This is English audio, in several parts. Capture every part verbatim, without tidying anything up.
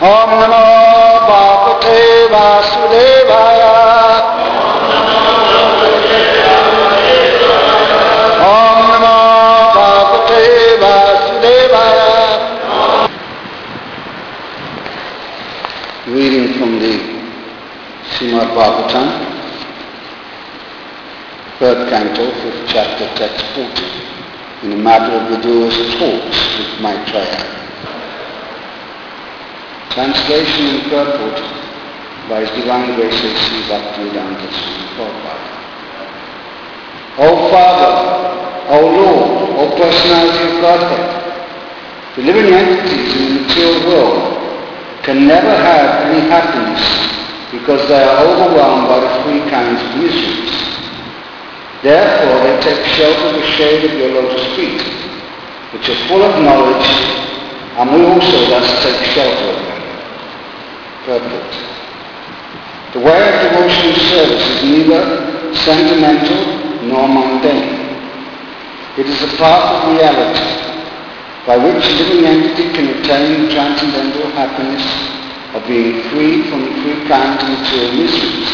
Om Namo Bhagavate Vasudevaya. Om Namo Bhagavate Vasudevaya. Reading from the Srimad Bhagavatam, third canto, fifth chapter, text forty, in the matter of Vidura's talks with Maitreya. Translation and purport by His Divine Grace A C Bhaktivedanta Swami Prabhupada. O Father, O Lord, O Personality of Godhead, the living entities in the material world can never have any happiness because they are overwhelmed by the three kinds of miseries. Therefore they take shelter of the shade of your lotus feet, which are full of knowledge, and we also thus take shelter of them. Purport. The way of devotional service is neither sentimental nor mundane. It is a path of reality by which a living entity can attain transcendental happiness of being free from the three kinds of material miseries.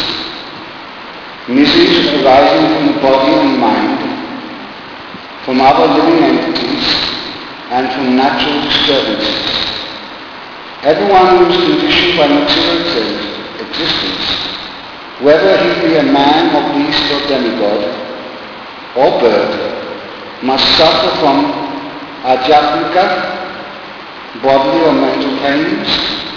Miseries arising from the body and mind, from other living entities, and from natural disturbances. Everyone who is conditioned by material existence, whether he be a man or beast or demigod or bird, must suffer from ajapnika, bodily or mental pains,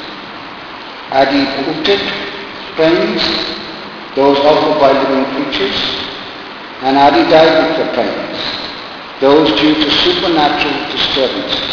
adipeutic pains, those offered by living creatures, and adidaivika pains, those due to supernatural disturbances.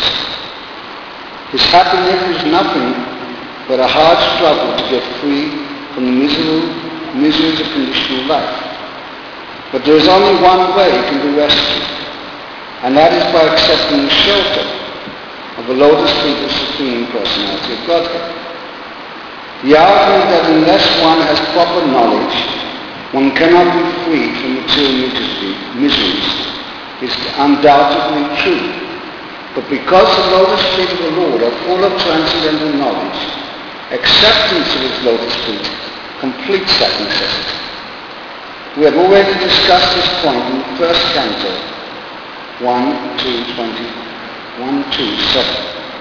His happiness is nothing but a hard struggle to get free from the miserable, miseries of conditional life. But there is only one way he can be rescued, and that is by accepting the shelter of the lotus feet of the Supreme Personality of Godhead. The argument that unless one has proper knowledge, one cannot be freed from material miseries is undoubtedly true. But because the lotus feet of the Lord are full of transcendental knowledge, acceptance of His lotus feet completes that necessity. We have already discussed this point in the first canto, one, two, twenty, one, two, seven.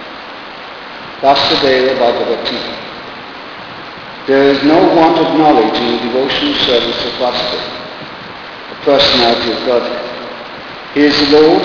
Vasudeva Bhagavati. There is no want of knowledge in the devotional service of Vasudeva, the personality of Godhead. He is the Lord.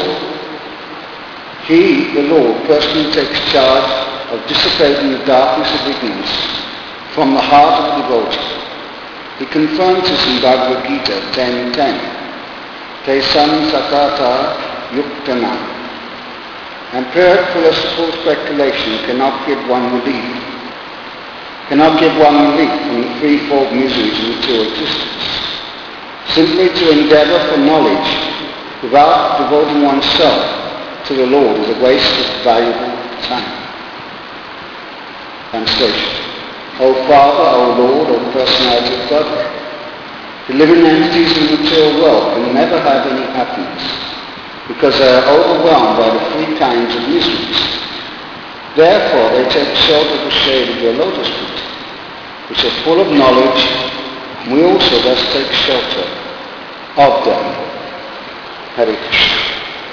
He, the Lord, personally takes charge of dissipating the darkness of ignorance from the heart of the devotee. He confirms this in Bhagavad Gita ten ten. Tesam sakata yuktana. Empiric philosophical speculation cannot give one relief, cannot give one relief from the threefold miseries of material existence. Simply to endeavor for knowledge without devoting oneself to the Lord is a waste of valuable time. Translation. O Father, O Lord, O Personality of Godhead, the living entities in the material world can never have any happiness because they are overwhelmed by the three kinds of miseries. Therefore they take shelter of the shade of your lotus feet, which are full of knowledge, and we also thus take shelter of them. Hare Krishna.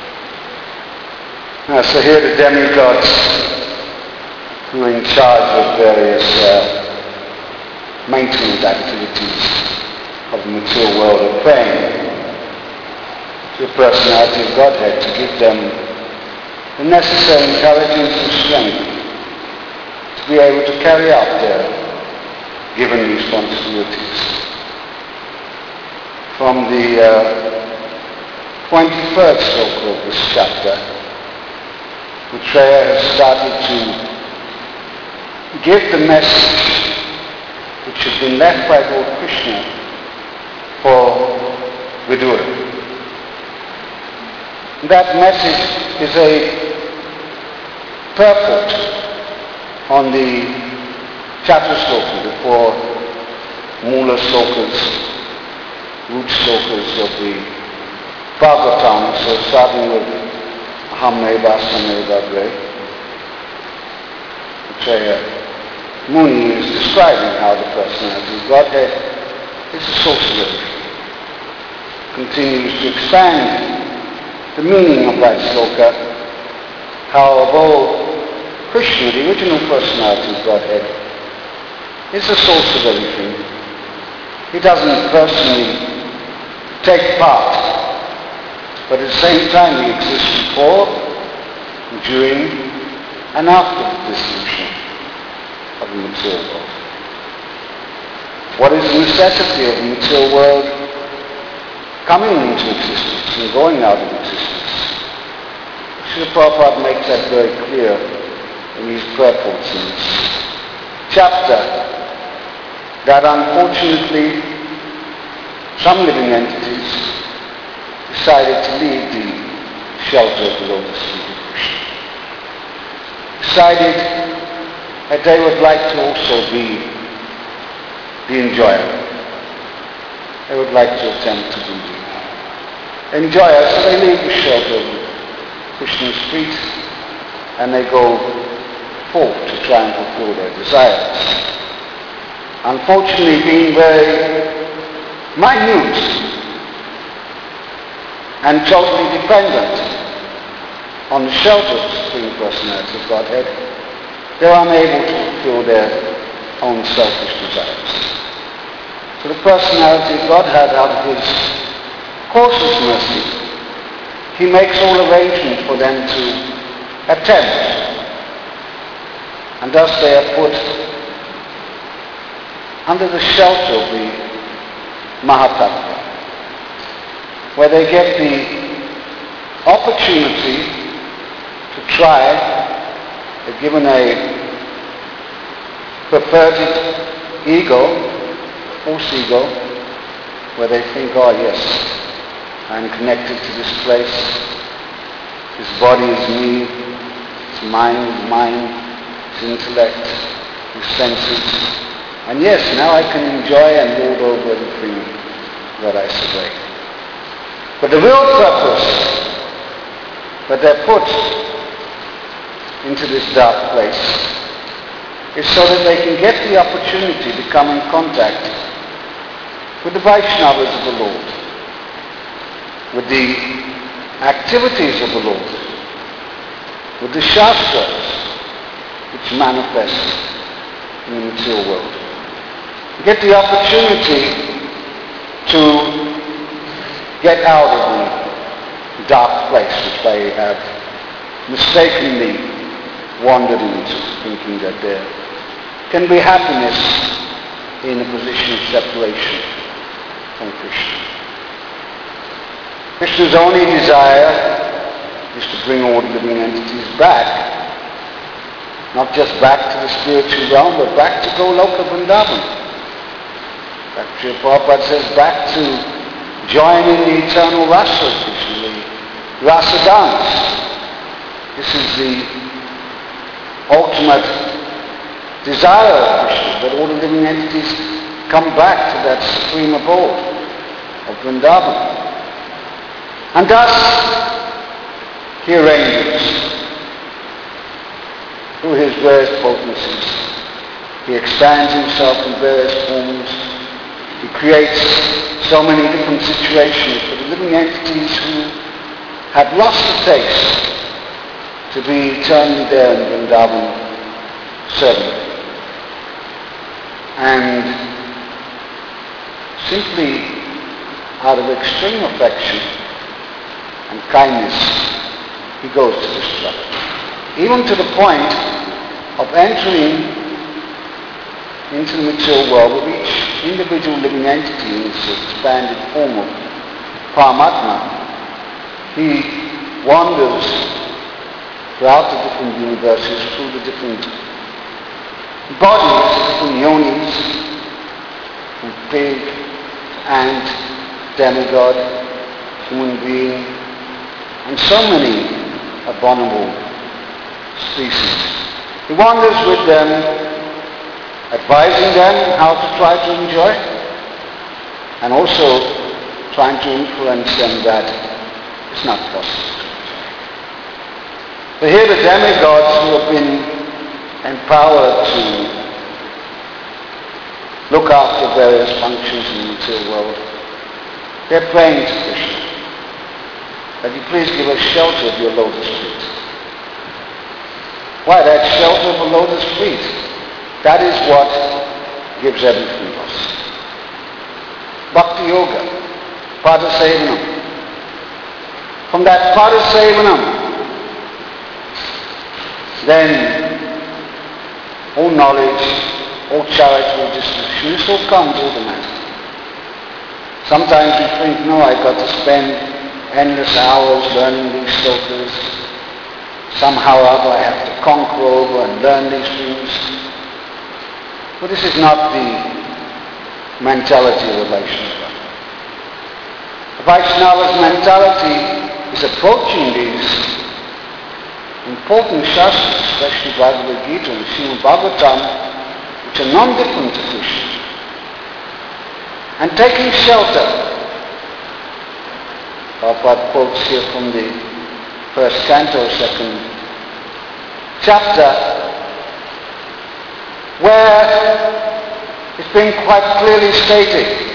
Uh, so here the demigods who are in charge of various uh, maintenance activities of the material world are praying to the personality of Godhead to give them the necessary intelligence and strength to be able to carry out their given responsibilities. From the uh, twenty-third sloka of this chapter, Maitreya has started to give the message which had been left by Lord Krishna for Vidura. That message is a purport on the chapter sloka, the four mula slokas, root slokas of the Bhagavatam, so starting with Ahameva Sameva Bre, Maitreya Muni is describing how the personality of Godhead is the source of everything. Continues to expand the meaning of that sloka, how although Krishna, the original personality of Godhead, is the source of everything, he doesn't personally take part, but at the same time he exists before, during, and after the dissolution of the material world. What is the necessity of the material world coming into existence and going out of existence? Srila Prabhupada makes that very clear in his purports in this chapter, that unfortunately some living entities decided to leave the shelter of the lotus feet of Krishna. Decided that they would like to also be the enjoyer. They would like to attempt to be the enjoyer, so they leave the shelter of Krishna's feet and they go forth to try and fulfill their desires. Unfortunately, being very minute and totally dependent on the shelter of the Supreme Personality of Godhead, they're unable to fulfill their own selfish desires. So the Personality of Godhead, out of his cautious mercy, he makes all arrangements for them to attempt. And thus they are put under the shelter of the Mahatattva, where they get the opportunity to try. They're given a perverted ego, false ego, where they think, oh yes, I'm connected to this place, this body is me, this mind is mine, intellect, his senses, and yes, now I can enjoy and lord over everything that I survey. But the real purpose that they're put into this dark place is so that they can get the opportunity to come in contact with the Vaishnavas of the Lord, with the activities of the Lord, with the Shastras, which manifest in the material world. Get the opportunity to get out of the dark place which they have mistakenly wandered into, thinking that there can be happiness in a position of separation from Krishna. Krishna's only desire is to bring all the living entities back, not just back to the spiritual realm, but back to Goloka Vrindavan. Srila Prabhupada says back to join in the eternal rasa of Krishna, the rasa dance. This is the ultimate desire of Krishna, that all the living entities come back to that supreme abode of Vrindavan. And thus, he arranges through his various potencies. He expands himself in various forms. He creates so many different situations for the living entities who have lost the taste to be eternally there in Vrindavan serving. And simply out of extreme affection and kindness, he goes to this structure. Even to the point of entering into the material world with each individual living entity in its expanded form of Paramatma. He wanders throughout the different universes, through the different bodies, the different yonis, from pig, ant, demigod, human being, and so many abominable species. He wanders with them, advising them how to try to enjoy, and also trying to influence them that it's not possible to enjoy. But here the demigods who have been empowered to look after various functions in the material world. They're praying to Krishna, that you please give us shelter of your lotus feet. Why, that shelter of a lotus feet, that is what gives everything else. Bhakti Yoga, Padasevanam. From that Padasevanam, then all knowledge, all charitable distribution, this all comes automatically. Sometimes we think, no, I've got to spend endless hours learning these slokas. Somehow or other I have to conquer over and learn these things. But this is not the mentality of the Vaishnava. The Vaishnava's mentality is approaching these important shastras, especially Bhagavad Gita and Srimad Bhagavatam, which are non-different to Krishna, and taking shelter. Prabhupada quotes here from the first canto, second chapter, where it's been quite clearly stated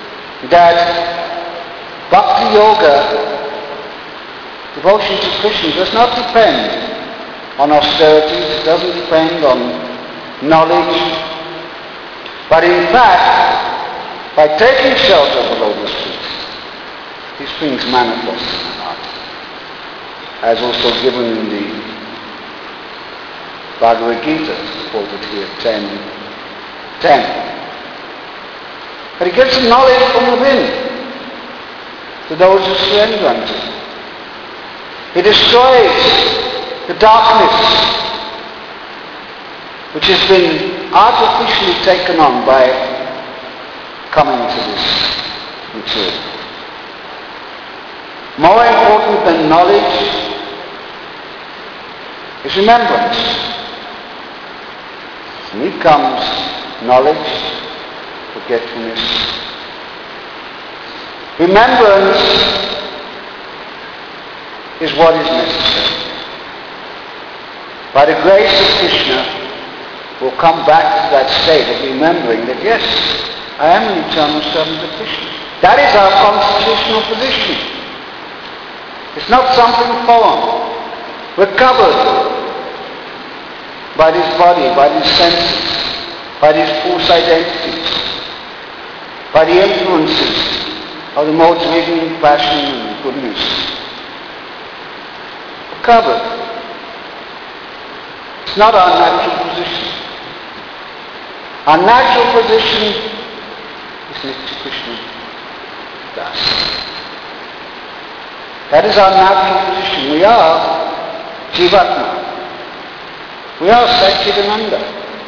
that Bhakti Yoga, devotion to Krishna, does not depend on austerities, it doesn't depend on knowledge, but in fact, by taking shelter of the lotus feet, these things manifest in the heart, as also given in the Bhagavad Gita, quoted here, ten ten. But he gives some knowledge from within to those who surrender unto him. He destroys the darkness which has been artificially taken on by coming to this material. More important than knowledge is remembrance. And here comes knowledge, forgetfulness. Remembrance is what is necessary. By the grace of Krishna, we'll come back to that state of remembering that yes, I am an eternal servant of Krishna. That is our constitutional position. It's not something foreign. We're covered by this body, by these senses, by these false identities, by the influences of the modes of ignorance, passion, and goodness. We're covered. It's not our natural position. Our natural position is Nitya Krishna Das. That is our natural position. We are Jivatma. We are Satchidananda.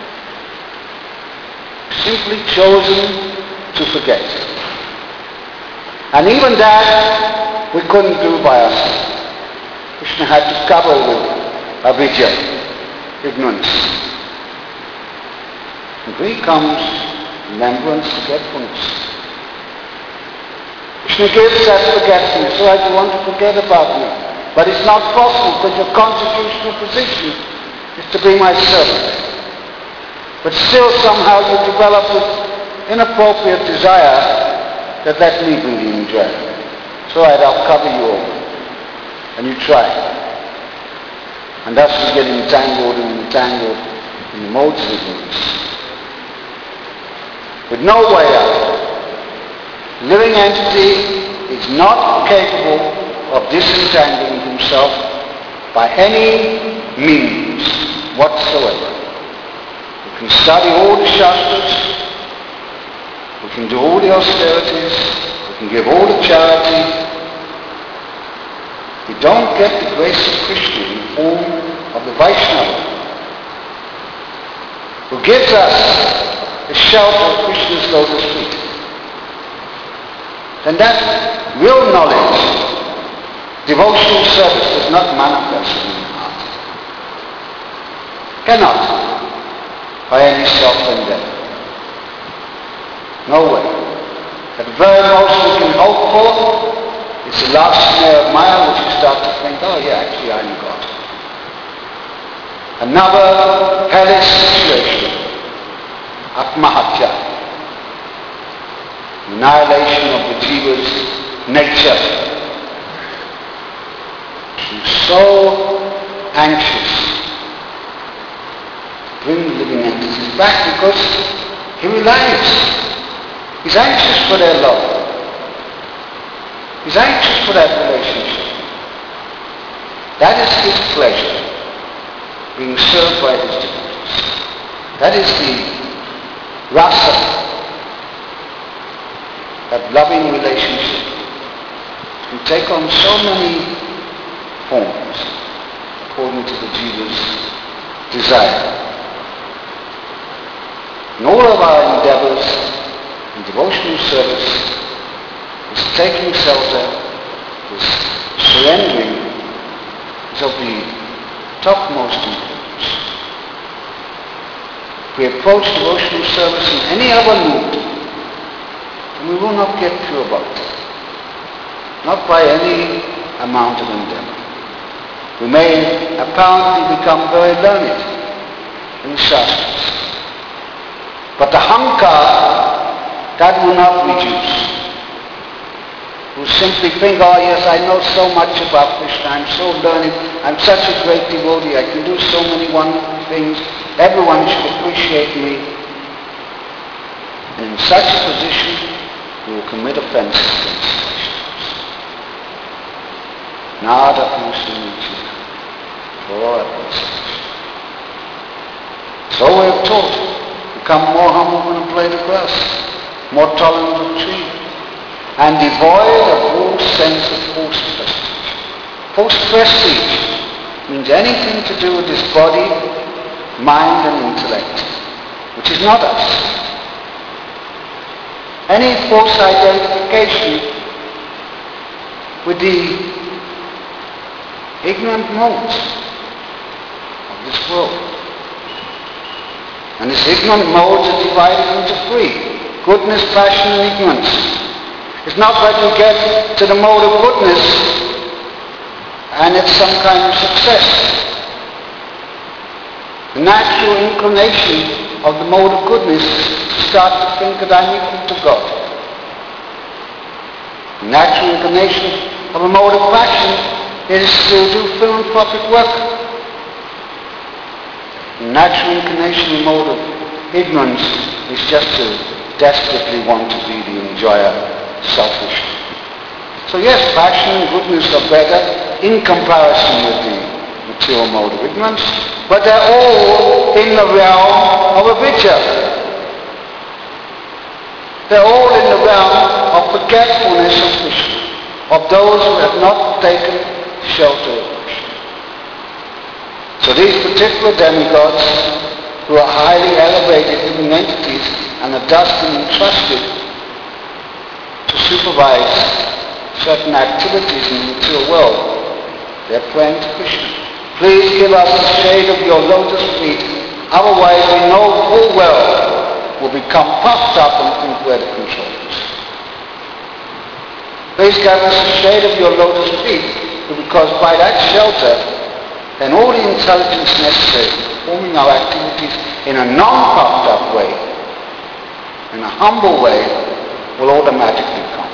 Simply chosen to forget. And even that we couldn't do by ourselves. Krishna had to cover with avidya, ignorance. And here comes remembrance, forgetfulness. Krishna gives that forgetfulness, so I don't want to forget about you. But it's not possible because your constitutional position is to be my servant. But still somehow you develop this inappropriate desire that let me be the enjoyer. So I'll cover you over. And you try. And thus we get entangled and entangled in the modes of ignorance. With no way out. Living entity is not capable of disentangling himself by any means whatsoever. We can study all the shastras, we can do all the austerities, we can give all the charity. We don't get the grace of Krishna in the form of the Vaishnava, who gives us the shelter of Krishna's lotus feet. Then that real knowledge, devotional service does not manifest in the heart. Cannot, by any self-endeavor. No way. At the very most we can hope for, it's the last snare of Maya which you start to think, oh yeah, actually I'm God. Another hellish situation, Atmahatya, annihilation of the jiva's nature. He's so anxious to bring living entities back because he realizes he's anxious for their love. He's anxious for that relationship. That is his pleasure, being served by his devotees. That is the rasa, that loving relationship. You take on so many forms according to the jiva's desire. In all of our endeavors in devotional service is taking shelter, is surrendering, is of the topmost importance. If we approach devotional service in any other mood, then we will not get pure bhakti. Not by any amount of endeavor. We may apparently become very learned in the Shastras. But the hankar, that will not reduce. Who simply think, oh yes, I know so much about Krishna, I'm so learned, I'm such a great devotee, I can do so many wonderful things, everyone should appreciate me. And in such a position, we will commit offenses against Vaishnavas. Nada Purushanichi. So we are taught, become more humble than a blade of grass, more tolerant of tree, and devoid of all sense of false prestige. False prestige means anything to do with this body, mind and intellect, which is not us. Any false identification with the ignorant modes of this world. And these ignorant modes are divided into three: goodness, passion and ignorance. It's not that you get to the mode of goodness and it's some kind of success. The natural inclination of the mode of goodness is to start to think that I'm equal to God. The natural inclination of a mode of passion is to do philanthropic work. The natural inclination of a mode of ignorance is just to desperately want to be the enjoyer. Selfish. So yes, passion and goodness are better in comparison with the material mode of ignorance, but they're all in the realm of avidya. They're all in the realm of forgetfulness of Krishna, of those who have not taken shelter of Krishna. So these particular demigods, who are highly elevated living entities and are thus been entrusted to supervise certain activities in the material world, they're praying to Krishna. Please give us the shade of your lotus feet, otherwise we know full well we'll become puffed up and think we're the controllers. Please give us the shade of your lotus feet, because by that shelter, then all the intelligence necessary for performing our activities in a non-puffed up way, in a humble way, will automatically come.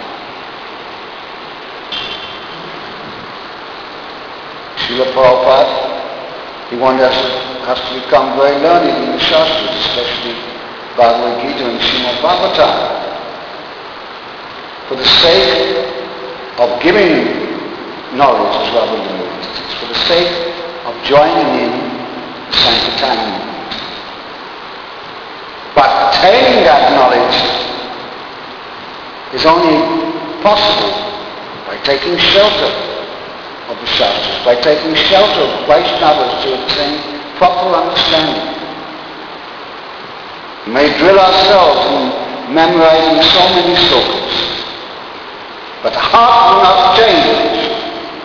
Srila Prabhupada, he wanted us, us to become very learned in the Shastras, especially Bhagavad Gita and Srimad Bhagavatam. For the sake of giving knowledge to other living entities, for the sake of joining in the Sankirtan movement. But attaining that knowledge is only possible by taking shelter of the Shastras, by taking shelter of Vaishnavas to obtain proper understanding. We may drill ourselves in memorizing so many slokas, but the heart will not change.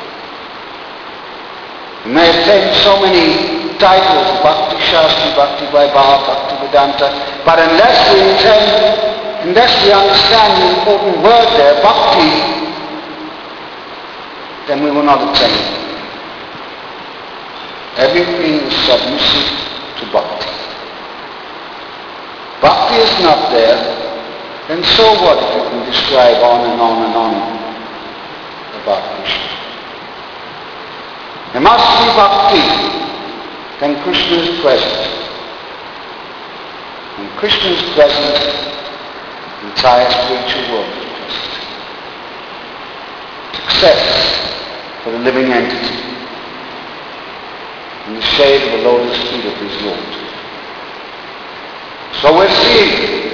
We may obtain so many titles, Bhakti Shastri, Bhakti Vaibhava, Bhakti Vedanta, but unless we intend Unless we understand the important word there, bhakti, then we will not attain it. Everything is submissive to bhakti. Bhakti is not there then so what if you can describe on and on and on about Krishna? There must be bhakti, then Krishna is present. When Krishna is present, the entire spiritual world is present. Success for the living entity in the shade of the lotus feet of his Lord. So we're seeing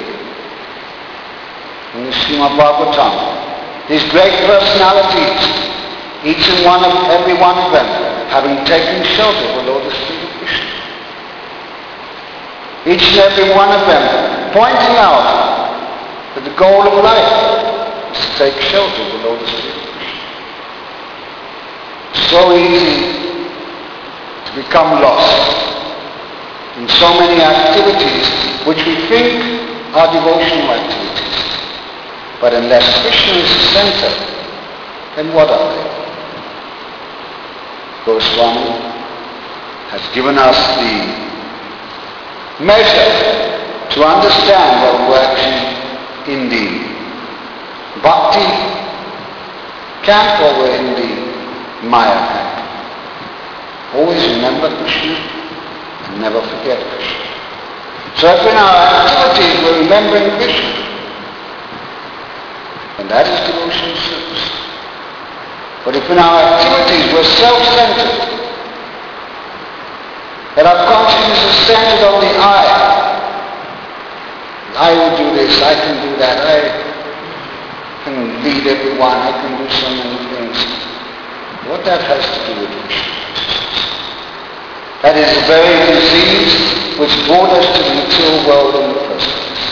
in the Srimad Bhagavatam these great personalities, each and one of every one of them having taken shelter of the lotus feet of Krishna. Each and every one of them pointing out that the goal of life is to take shelter of the lotus feet of Krishna. So easy to become lost in so many activities which we think are devotional activities. But unless Krishna is the center, then what are they? Goswami has given us the measure to understand what we're actually in the bhakti camp or we're in the Maya camp. Always remember Krishna and never forget Krishna. So if in our activities we're remembering Krishna, and that is devotional service. But if in our activities we're self-centered, that our consciousness is centered on the I, I will do this, I can do that, I can lead everyone, I can do so many things. What that has to do with Krishna? That is the very disease which brought us to the material world in the first place.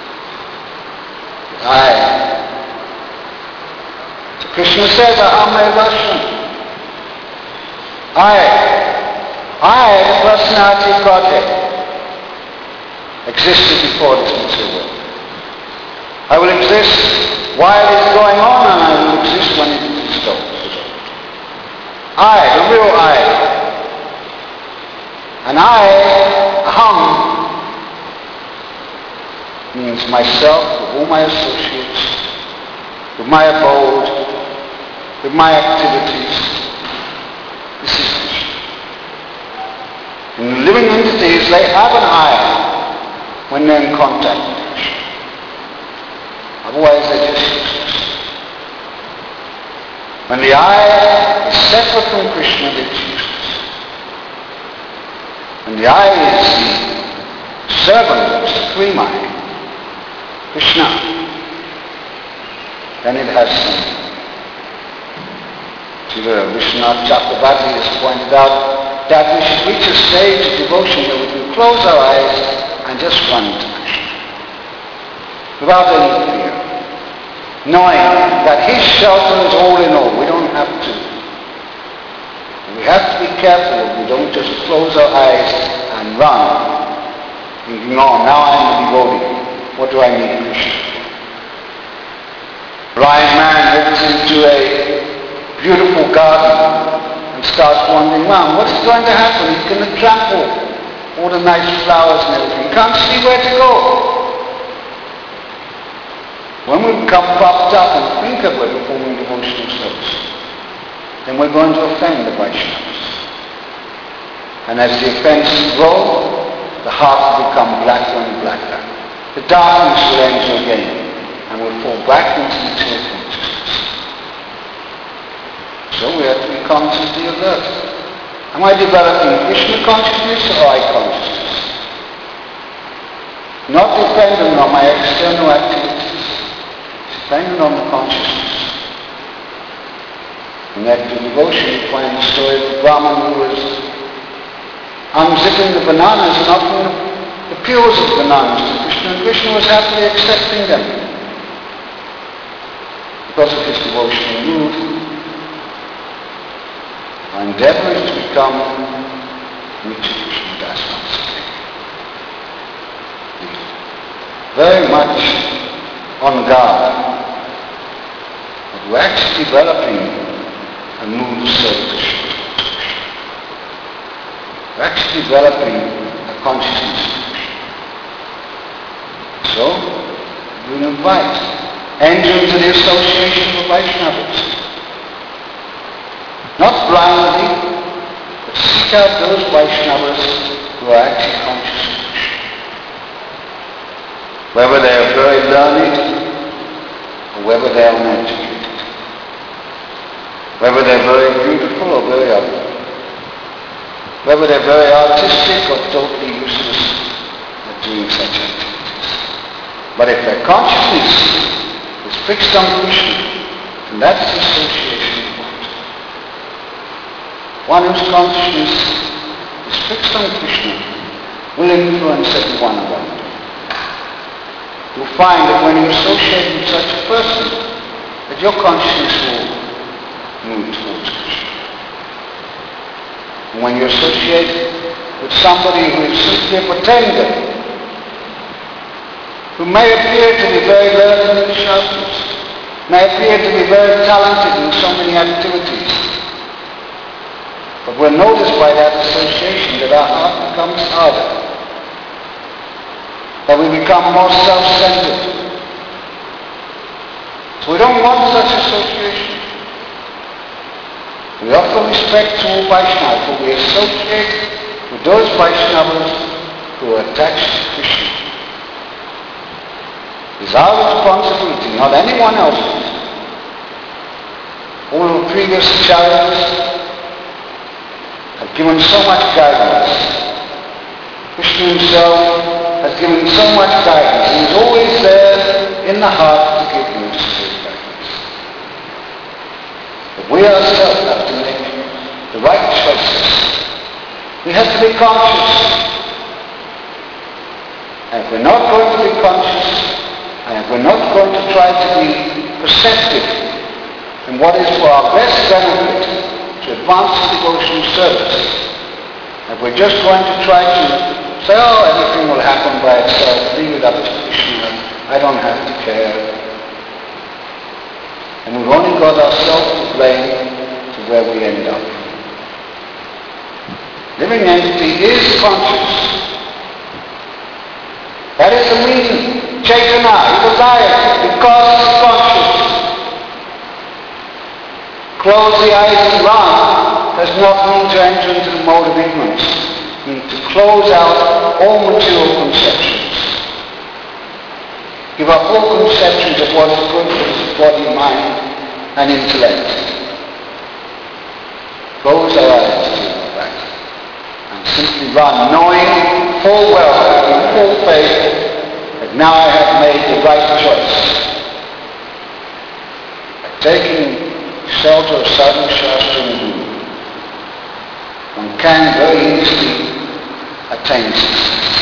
I. So Krishna says, Aham Evasam. I, I, the personality of Godhead, existed before this material world. I will exist while it is going on, and I will exist when it is restored. I, the real I. And I, Aham, means myself, with all my associates, with my abode, with my activities. This is Krishna. And the living entities, they have an I when they're in contact with Krishna. Otherwise they're just useless. When the I is separate from Krishna, it's useless. When the I is the servant of Supreme I, Krishna, then it has some. Srila Vishwanath Chakravarti has pointed out that we should reach a stage of devotion where we can close our eyes and just run to Krishna without any fear, knowing that his shelter is all in all. We don't have to. We have to be careful we don't just close our eyes and run, thinking, oh, now I'm a devotee. What do I need Krishna? Blind man walks into a beautiful garden and starts wandering around. What is going to happen? He's going to trample all the nice flowers and everything. He can't see where to go. When we become puffed up and think that we're performing devotional service, then we're going to offend the Vaishnavas. And as the offenses grow, the heart will become blacker and blacker. The darkness will enter again, and we'll fall back into material consciousness. So we have to be constantly alert. Am I developing Krishna consciousness or I consciousness? Not dependent on my external activities, dependent on the consciousness. In that devotion you find the story of the Brahman who was unzipping the bananas and offering the, the peels of bananas to Krishna, and Krishna was happily accepting them because of his devotional mood. Our endeavor is to become Nitya Krishna Das Vasudeva. Very much on guard, but we're actually developing a mood of service. We're actually developing a consciousness. So, You invite. Enter into the association of Vaishnavas. Not blindly, but seek out those Vaishnavas who are actually conscious of Krishna. Whether they are very learned or whether they are uneducated. Whether they're very beautiful or very ugly. Whether they're very artistic or totally useless at doing such activities. But if their consciousness is fixed on Krishna, then that's the association we want. One whose consciousness is fixed on Krishna will influence everyone around him. You'll find that when you associate with such a person, that your consciousness will move towards Krishna. And when you associate with somebody who is simply a pretender, who may appear to be very learned in the Shastras, may appear to be very talented in so many activities, but we're noticed by that association that our heart becomes harder, that we become more self-centered. So we don't want such association. We offer respect to all Vaishnavas, but we associate with those Vaishnavas who are attached to Krishna. It's our responsibility, not anyone else's. All the previous acharyas have given so much guidance. Krishna himself has given so much guidance. He is always there in the heart to give you straight guidance. But we ourselves have to make the right choices. We have to be conscious. And if we're not going to be conscious, and if we're not going to try to be perceptive in what is for our best benefit to advance the devotional service, if we're just going to try to say, oh, everything will happen by itself, leave it up to Krishna, I don't have to care. And we've only got ourselves to blame to where we end up. Living entity is conscious. That is the meaning. Chaitanya is alive because it's conscious. Close the eyes and run does not mean to enter into the mode of ignorance. It means to close out all material conceptions. Give up all conceptions of what is good for this body, mind, and intellect. Close our eyes to that. And simply run, knowing full well, having full faith, that now I have made the right choice. By taking shelter of sadhu, shastra and guru, one can very easily attain success.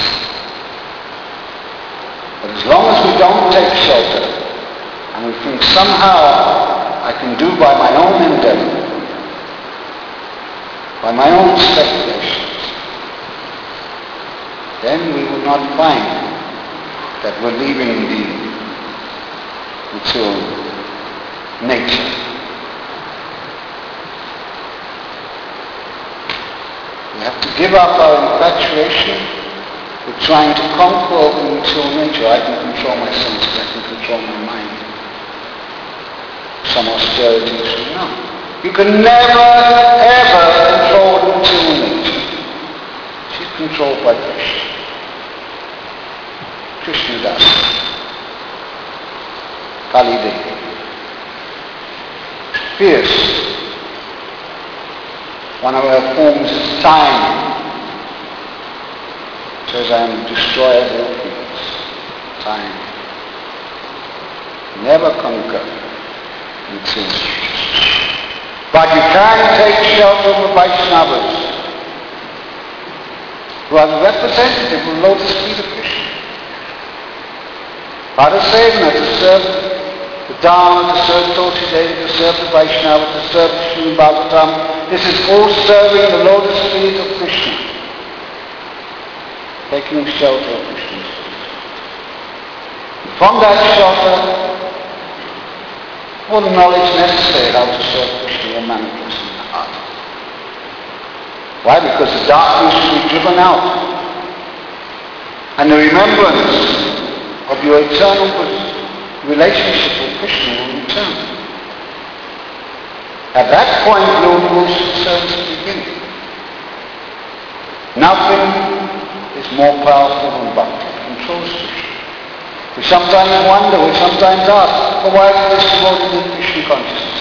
But as long as we don't take shelter, and we think somehow I can do by my own endeavor, by my own speculations, then we will not find that we're leaving the material nature. We have to give up our infatuation with trying to conquer over the material nature. I can control my senses, I can control my mind. Some austerities, no. You can never, ever control the material nature. She's controlled by Krishna. Krishna does. Kali Devi. Fierce. One of her forms is time. It says, I am the destroyer of all things. Time. Never conquer until. But you can take shelter of the Vaishnavas, who are the representative of the lotus feet of Krishna. Padasevana, to serve the Dharma, to serve Tulsidevi, to serve the Vaishnava, to serve Srimad Bhagavatam. This is all serving the lotus feet of Krishna. Taking shelter of Krishna. From that shelter, all the knowledge necessary how to serve Krishna will manifest in the heart. Why? Because the darkness will be driven out. And the remembrance of your eternal relationship with Krishna will return. At that point, Lord devotional service begins. Nothing is more powerful than bhakti. It controls Krishna. We sometimes wonder, we sometimes ask, well, why is this devoted to Krishna consciousness?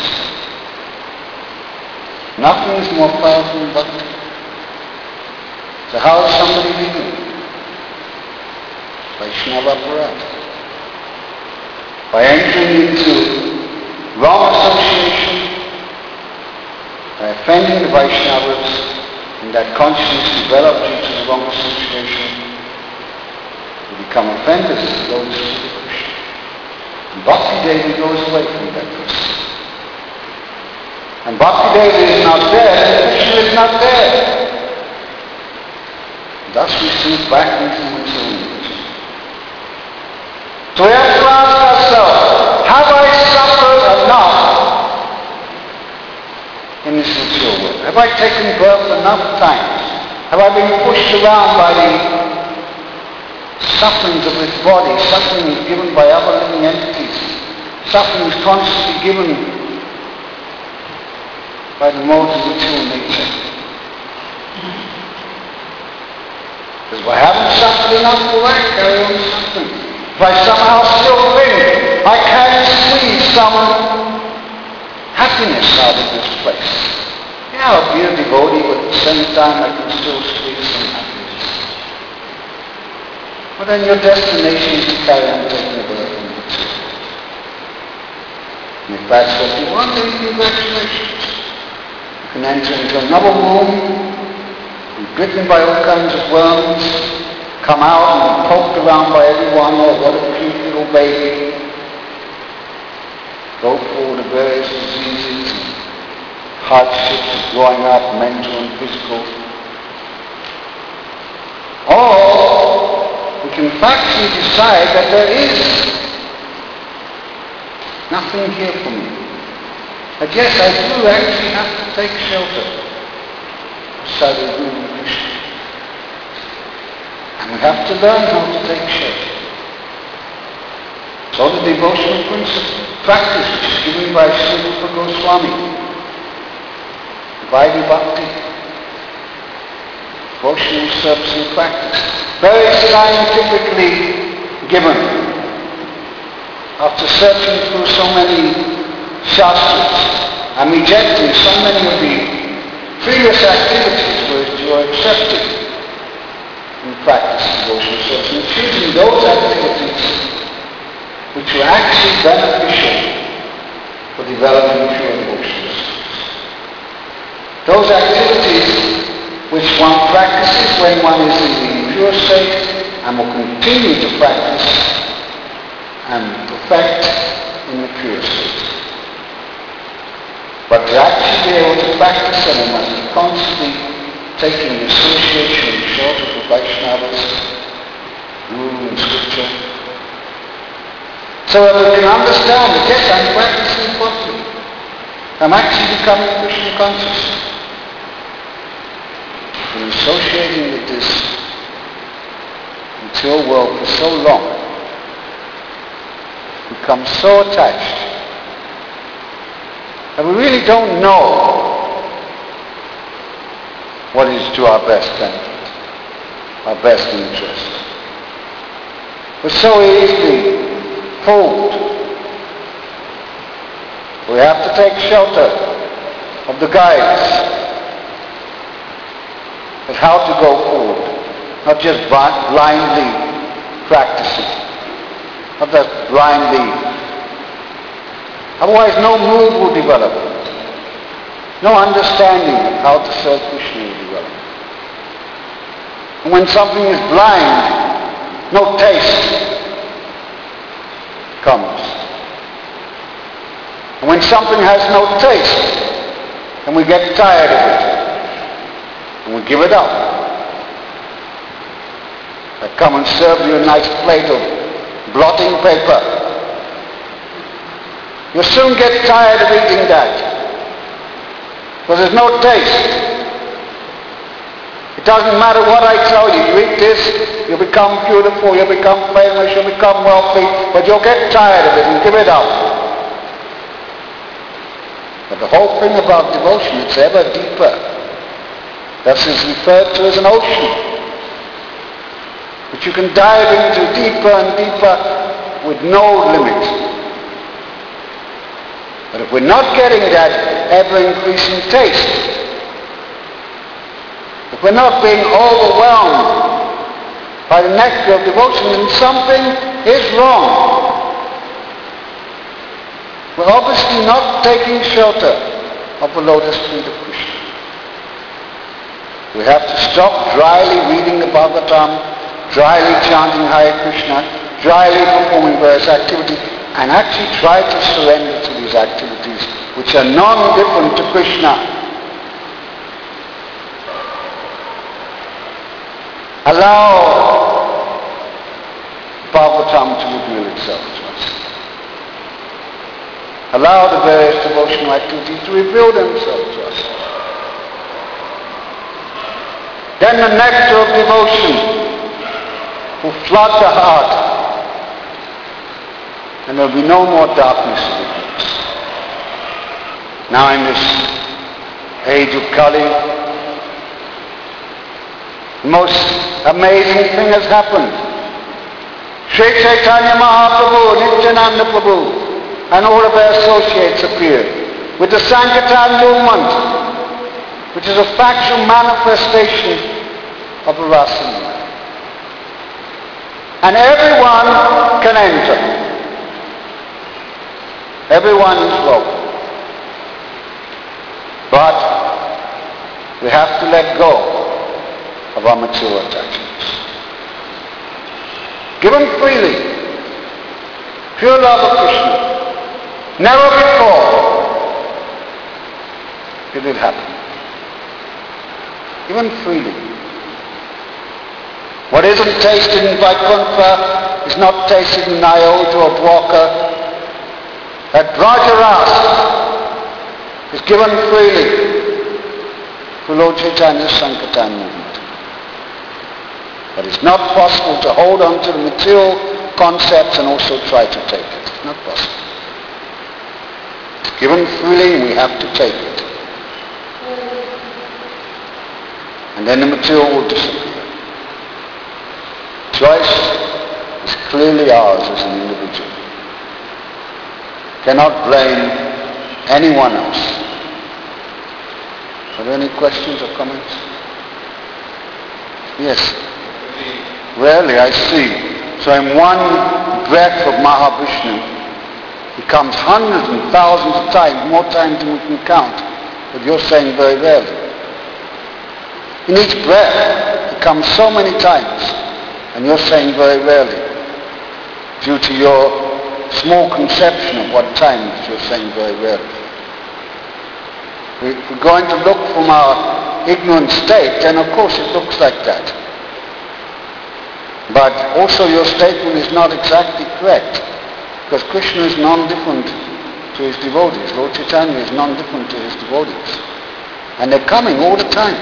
Nothing is more powerful than bhakti. So how is somebody living? Vaishnava Parata. By entering into wrong association, by offending the Vaishnavas, and that consciousness developed into the wrong association, we become offenders to those who are Krishna. And Bhakti Devi goes away from that person. And Bhakti Devi is not there, Krishna is not there. Thus we sink back into one's own religion. So we have to ask ourselves, have I suffered enough in this material world? Have I taken birth enough times? Have I been pushed around by the sufferings of this body, sufferings given by other living entities, sufferings constantly given by the modes of material nature? Because if I haven't suffered enough, will I carry on suffering? If I somehow still think I can squeeze some happiness out of this place, yeah, I'll be a devotee, but at the same time I can still squeeze some happiness. But then your destination is to carry on taking the birth and the two. And if that's what you want, then congratulations. You can enter into another womb, be bitten by all kinds of worms, come out and be poked around by everyone, oh, what a cute little baby. Go through the various diseases, hardships of growing up, mental and physical. Or we can factually decide that there is nothing here for me. That yes, I do actually have to take shelter. Sadhu Krishna. And we have to learn how to take shelter. So the devotional principle, practice which is given by Sri Rupa Goswami, Vaidhi Bhakti, devotional service and practice, very scientifically given. After searching through so many shastras and rejecting so many of the previous activities which were accepted in practice of devotional service, and choosing those activities which were actually beneficial for developing pure devotional service. Those activities which one practices when one is in the impure state and will continue to practice and perfect in the pure state. But to actually be able to practice them, we must be constantly taking the association and shelter of Vaishnavas, Guru and Scripture, so that we can understand that yes, I'm practicing properly. I'm actually becoming Krishna conscious. And associating with this material world for so long, become so attached, and we really don't know what is to our best benefit, our best interest. We're so easily fooled. We have to take shelter of the guides of how to go forward, not just blindly practicing, not just blindly. Otherwise no mood will develop. No understanding of how to serve Krishna will develop. And when something is blind, no taste comes. And when something has no taste, and we get tired of it, and we give it up. I come and serve you a nice plate of blotting paper. You'll soon get tired of eating that. Because there's no taste. It doesn't matter what I tell you. You eat this, you'll become beautiful, you'll become famous, you'll become wealthy, but you'll get tired of it and give it up. But the whole thing about devotion, it's ever deeper. That is referred to as an ocean, which you can dive into deeper and deeper with no limit. But if we're not getting that ever-increasing taste, if we're not being overwhelmed by the nectar of devotion, then something is wrong. We're obviously not taking shelter of the lotus feet of Krishna. We have to stop dryly reading the Bhagavatam, dryly chanting Hare Krishna, dryly performing various activities, and actually try to surrender to these activities which are non-different to Krishna. Allow Bhagavatam to reveal itself to us. Allow the various devotional activities to reveal themselves to us. Then the nectar of devotion will flood the heart, and there will be no more darkness in the hearts. Now in this age of Kali, the most amazing thing has happened. Sri Chaitanya Mahaprabhu, Nityananda Prabhu, and all of their associates appeared with the Sankirtan movement, which is a factual manifestation of the Rasa Leela. And everyone can enter. Everyone is welcome. But we have to let go of our material attachments. Given freely, pure love of Krishna, never before did it happen. Given freely. What isn't tasted in Vaikuntha is not tasted in Ayodhya or Dwarka. That Brajaras is given freely to Lord Chaitanya's Sankirtan movement. But it's not possible to hold on to the material concepts and also try to take it. It's not possible. It's given freely and we have to take it. And then the material will disappear. Choice is clearly ours as an individual. Cannot blame anyone else. Are there any questions or comments? Yes. Rarely I see. So in one breath of Mahavishnu, he comes hundreds and thousands of times, more times than we can count. But you're saying very rarely. In each breath, he comes so many times, and you're saying very rarely, due to your small conception of what times you're saying very rarely. If we're going to look from our ignorant state, then of course it looks like that. But also your statement is not exactly correct, because Krishna is non-different to his devotees. Lord Chaitanya is non-different to his devotees. And they're coming all the time.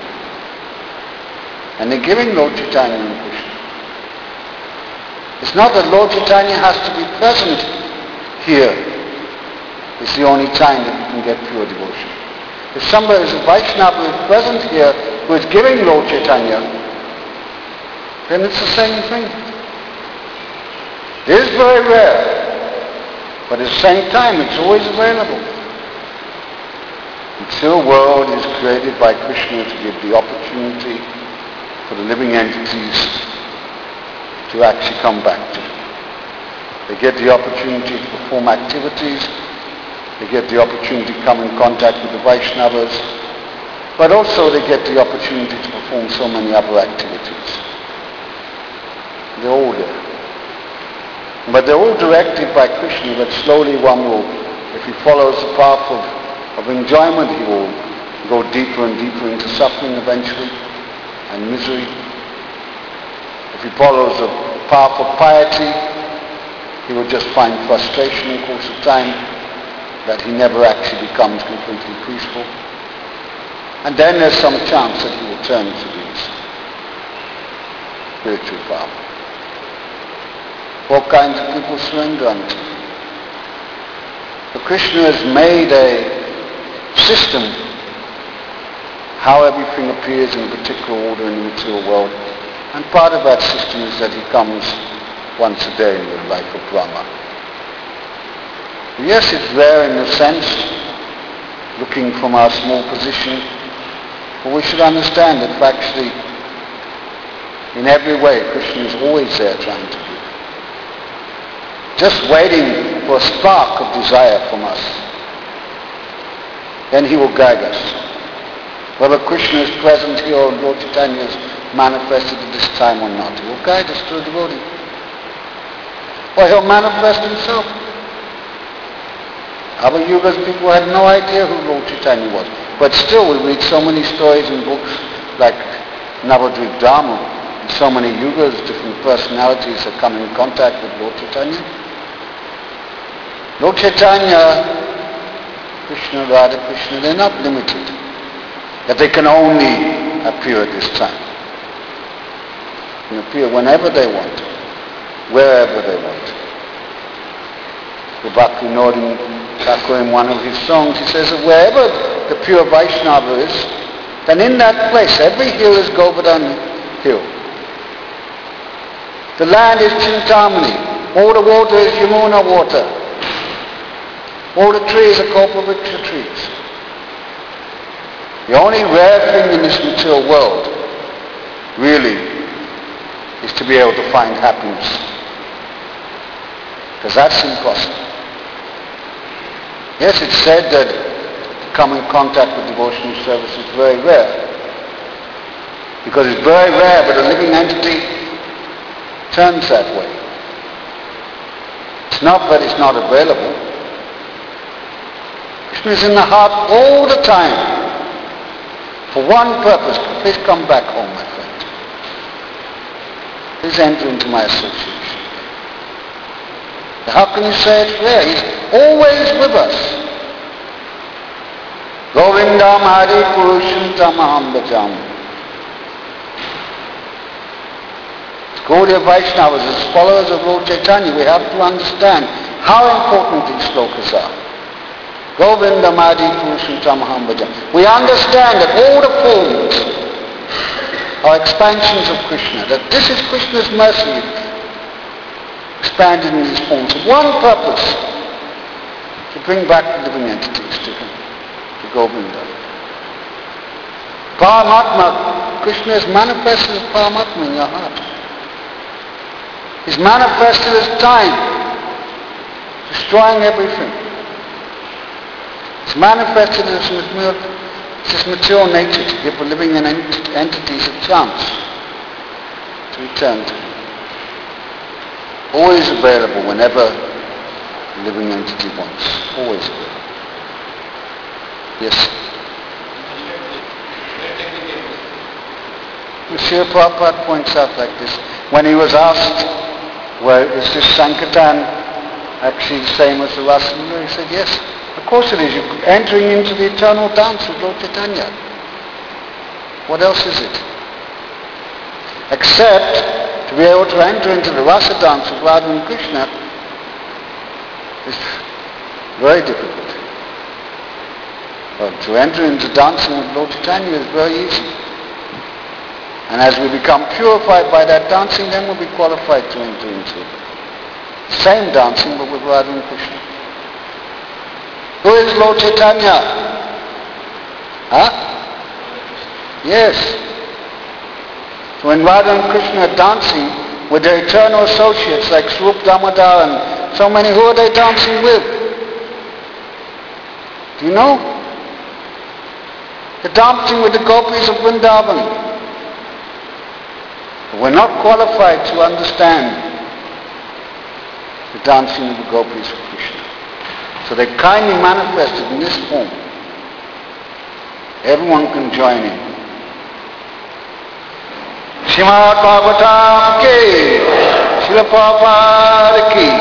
And they're giving Lord Chaitanya and Krishna. It's not that Lord Chaitanya has to be present here. It's the only time that you can get pure devotion. If somebody is a Vaishnava who is present here, who is giving Lord Chaitanya, then it's the same thing. It is very rare, but at the same time it's always available. The material world is created by Krishna to give the opportunity for the living entities to actually come back to him. They get the opportunity to perform activities, they get the opportunity to come in contact with the Vaishnavas, but also they get the opportunity to perform so many other activities. They're all there. But they're all directed by Krishna, but slowly one will, if he follows the path of, of enjoyment, he will go deeper and deeper into suffering eventually, and misery. If he follows the path of piety, he will just find frustration in the course of time, that he never actually becomes completely peaceful. And then there's some chance that he will turn to these spiritual power. All kinds of people surrender unto him. So Krishna has made a system how everything appears in a particular order in the material world. And part of that system is that he comes once a day in the life of Brahma. Yes, it's rare in a sense, looking from our small position, but we should understand that actually, in every way, Krishna is always there trying to give. Just waiting for a spark of desire from us. Then he will guide us. Whether Krishna is present here or Lord Chaitanya is manifested at this time or not, he will guide us to a devotee. Or he'll manifest himself. Other yugas, people had no idea who Lord Chaitanya was. But still, we read so many stories in books like Navadvip Dharma. In so many yugas, different personalities have come in contact with Lord Chaitanya. Lord Chaitanya, Krishna, Radha Krishna, they're not limited. That they can only appear at this time. They can appear whenever they want, wherever they want. The Bhakti Nodin Thakur, in one of his songs, he says that wherever the pure Vaishnava is, then in that place, every hill is Govardhan hill. The land is Chintamani. All the water is Yamuna water. All the trees are Kalpavriksha trees. The only rare thing in this material world, really, is to be able to find happiness. Because that's impossible. Yes, it's said that to come in contact with devotional service is very rare. Because it's very rare, but a living entity turns that way. It's not that it's not available. Krishna is in the heart all the time. For one purpose. Please come back home, my friend. Please enter into my association. How can you say it's rare? He's always with us. Govindam Hari Purusham Tamaham Bhajam. Gaudiya Vaishnavas, as followers of Lord Chaitanya, we have to understand how important these slokas are. Govindam Adi Purusham Tamaham Bhajam. We understand that all the forms are expansions of Krishna, that this is Krishna's mercy expanded in these forms. One purpose, to bring back the living entities to him, to Govinda. Paramatma, Krishna is manifested as Paramatma in your heart. He's manifested as time, destroying everything. It's manifested as this material nature to give the living ent- entities a chance to return to him. Always available whenever the living entity wants. Always available. Yes. Srila Prabhupada points out like this. When he was asked, well, is this Sankirtan actually the same as the Rasa Leela? He said, yes. Of course it is. You're entering into the eternal dance with Lord Chaitanya. What else is it? Except to be able to enter into the rasa dance of Radha and Krishna is very difficult. But to enter into dancing with Lord Chaitanya is very easy. And as we become purified by that dancing, then we'll be qualified to enter into the same dancing but with Radha and Krishna. Who is Lord Chaitanya? Huh? Yes. So when Radha and Krishna are dancing with their eternal associates like Swarup Damodar and so many, who are they dancing with? Do you know? They're dancing with the gopis of Vrindavan. But we're not qualified to understand the dancing of the gopis of Krishna. So they're kindly manifested in this form. Everyone can join in. Srimad Bhagavatam ki, Srila Prabhupada ki.